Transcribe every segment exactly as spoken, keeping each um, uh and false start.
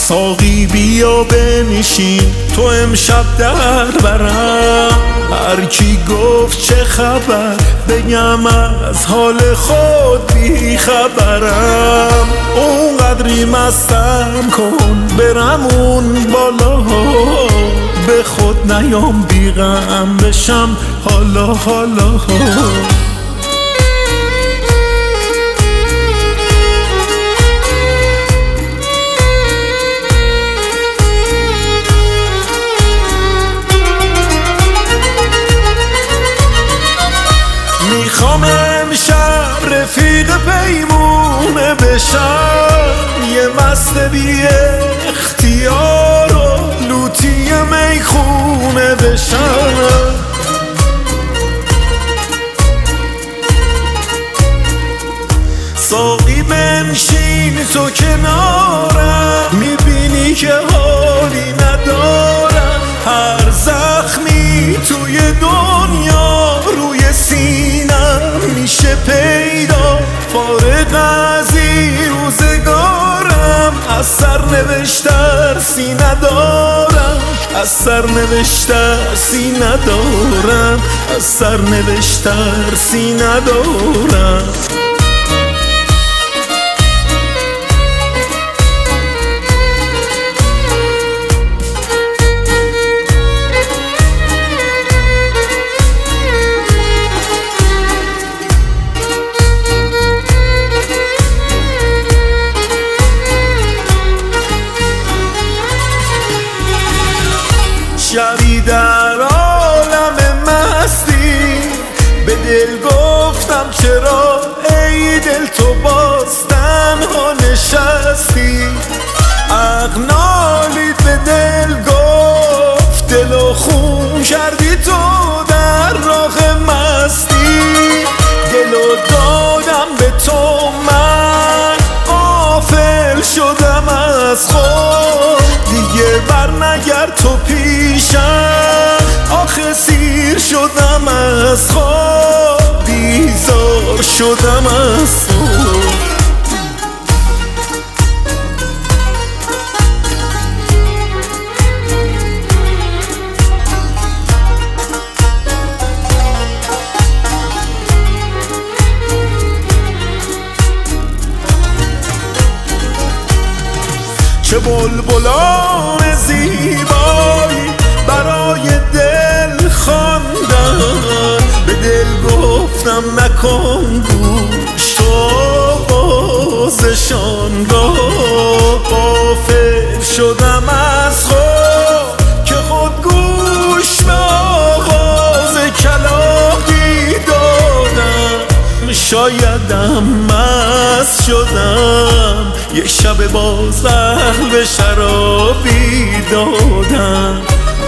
ساقی بیا بنشین تو امشب در برم، هر کی گفت چه خبر بگم از حال خود بی خبرم. اونقدری مستم کن برم اون بالا، به خود نیام بی غم بشم حالا حالا. میخوام امشب رفیق پیمونه بشم، یه مست بی اختیار و لوتی میخونه بشم. ساقی بنشین تو کنارم، میبینی که حالی ندارم، هر زخمی توی دنیا روی سینم میشه پیدا، فارغ از این روزگارم از سر نوشترسی ندارم، از سر نوشترسی ندارم، از سر نوشترسی ندارم. شبی در عالم مستی به دل گفتم چرا ای دل تو باز تنها نشستی، عقل نالید به دل گفت دل و خون کردی تو در راه مستی، دل و دادم به تو من غافل شدم از خود، دیگه بر نگرد تو پیشم، آخه سیر شدم از خواب، بیزار شدم از تو. چه بلبلان زیبایی برای دل خواندن، به دل گفتم نکن گوش تو آوازشان را، غافل شدم از خود که خود گوش به آواز کلاغی دادم، شایدم مست شدم یک شب باز به شرابی دادم.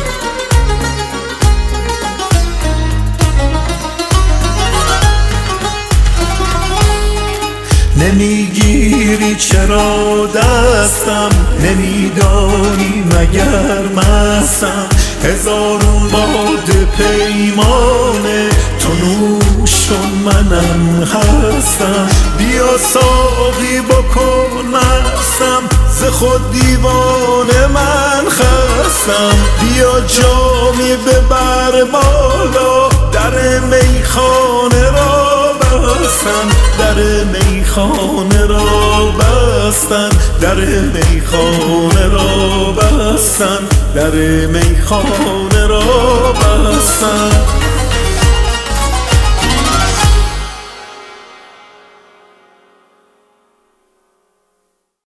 نمیگیری چرا دستم، نمیدانی مگر مستم، هزارون باد پیمانه تو نوش کن منم هستم، بیا ساقی بکن مستم، ز خود دیوانه من خستم، بیا جامی ببر بالا، در میخانه را بستن، در میخانه را بستن، در میخانه را بستن، در میخانه را بستن.